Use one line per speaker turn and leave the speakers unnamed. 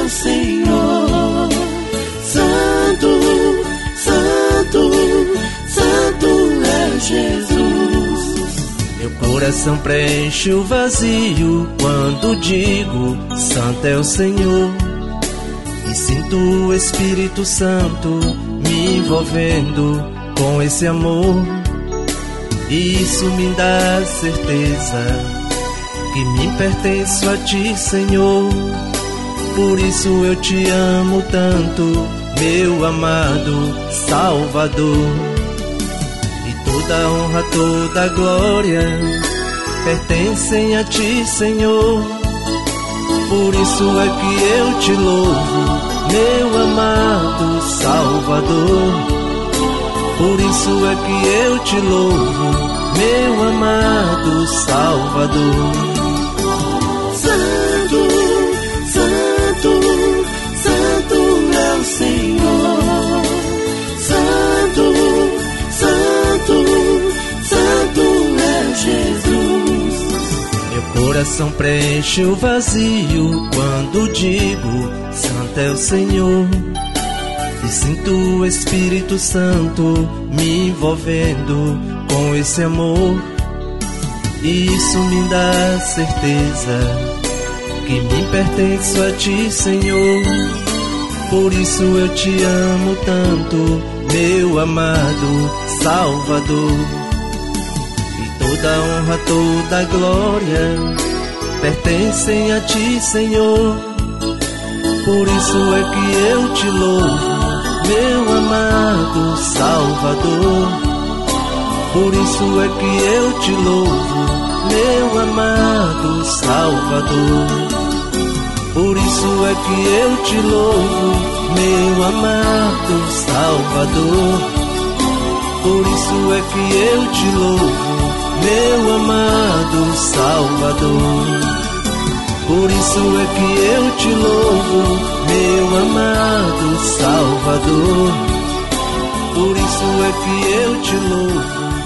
o Senhor. Santo, santo, santo é Jesus.
Meu coração preenche o vazio quando digo: santo é o Senhor. E sinto o Espírito Santo me envolvendo com esse amor. E isso me dá certeza que me pertenço a Ti, Senhor. Por isso eu Te amo tanto, meu amado Salvador. E toda honra, toda glória pertencem a Ti, Senhor. Por isso é que eu Te louvo, meu amado Salvador. Por isso é que eu Te louvo, meu amado Salvador.
Santo, santo, santo é o Senhor. Santo, santo, santo é Jesus.
Meu coração preenche o vazio quando digo: santo é o Senhor. E sinto o Espírito Santo me envolvendo com esse amor. E isso me dá certeza que me pertenço a Ti, Senhor. Por isso eu Te amo tanto, meu amado Salvador. E toda honra, toda glória pertencem a Ti, Senhor. Por isso é que eu Te louvo, meu amado Salvador. Por isso é que eu Te louvo, meu amado Salvador. Por isso é que eu Te louvo, meu amado Salvador. Por isso é que eu Te louvo, meu amado Salvador. Por isso é que eu Te louvo, meu amado Salvador. Por isso é que eu Te louvo,